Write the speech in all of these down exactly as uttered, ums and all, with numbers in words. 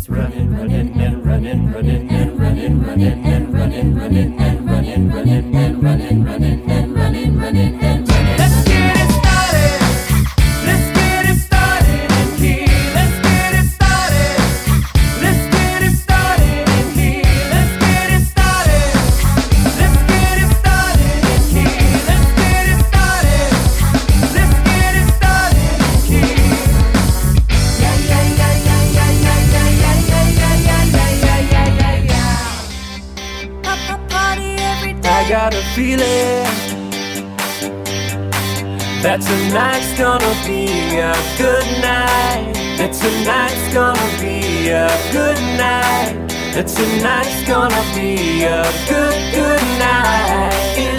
keeps running, running and running, running and running, running and running, running and running, running and running, running and running, running and running. Let's get it started. Let's get it started in here. Let's get it started. Let's get it started in here. Let's get it started. Let's get it started in here. Let's get it started. Let's get it started in here. Yeah, yeah, yeah, yeah, yeah, yeah, yeah, yeah, yeah, yeah, yeah, yeah, yeah, yeah, yeah. Pop, pop, party every day. I got a feeling that tonight's gonna be a good night. That tonight's gonna be a good night. That tonight's gonna be a good, good night.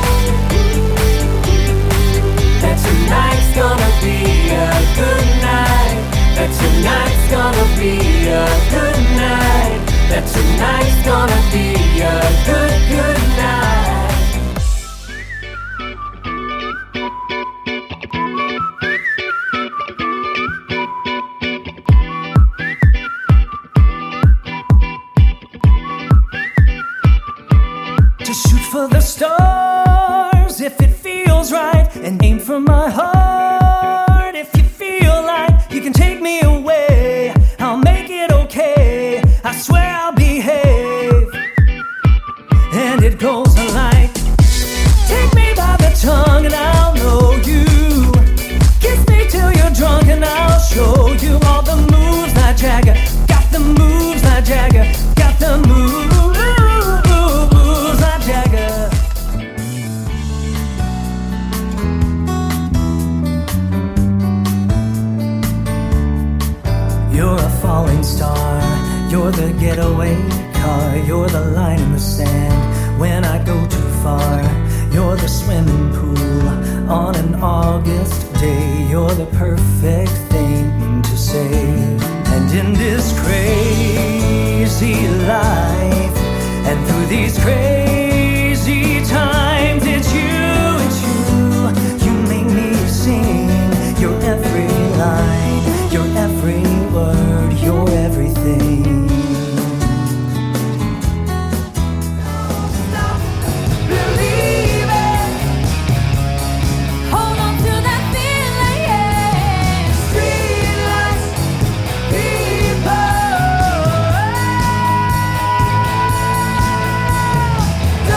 That tonight's gonna be a good night. That tonight's gonna be a good night. That tonight's gonna be a good, good night. For the stars, if it feels right, and aim for my heart. If you feel like you can take me away, I'll make it okay. I swear I'll behave. And it goes like, take me by the tongue and I'll know you. Kiss me till you're drunk and I'll show you all the moves like Jagger. Got the moves like Jagger. Got the moves. You're a falling star, you're the getaway car, you're the line in the sand when I go too far. You're the swimming pool on an August day, you're the perfect thing to say. And in this crazy life, and through these crazy times, it's you, it's you, you make me sing your every line, your every word, your everything. Believe it. Hold on to that feeling, yeah. Street lights, people.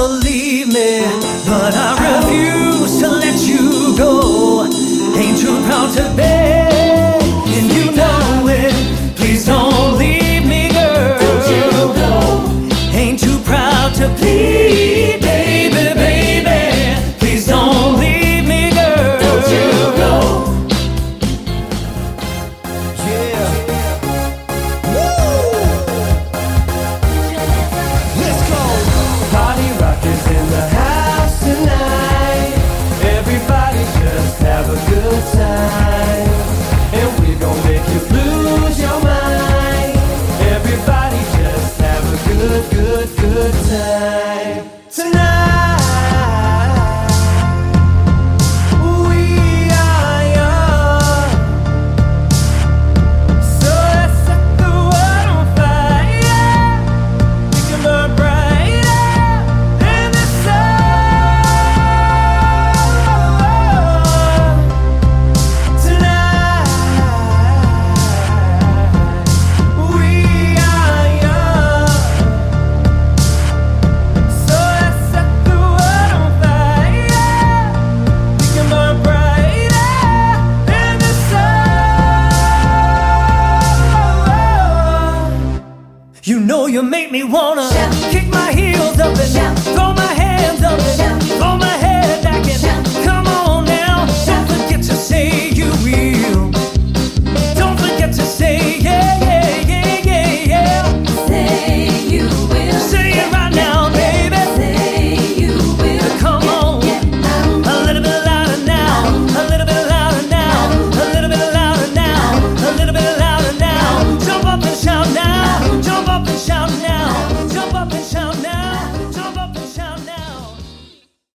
believe me, but I refuse to let you go. Ain't too proud to beg, and you know it. Please don't leave me, girl. Ain't too proud to plead.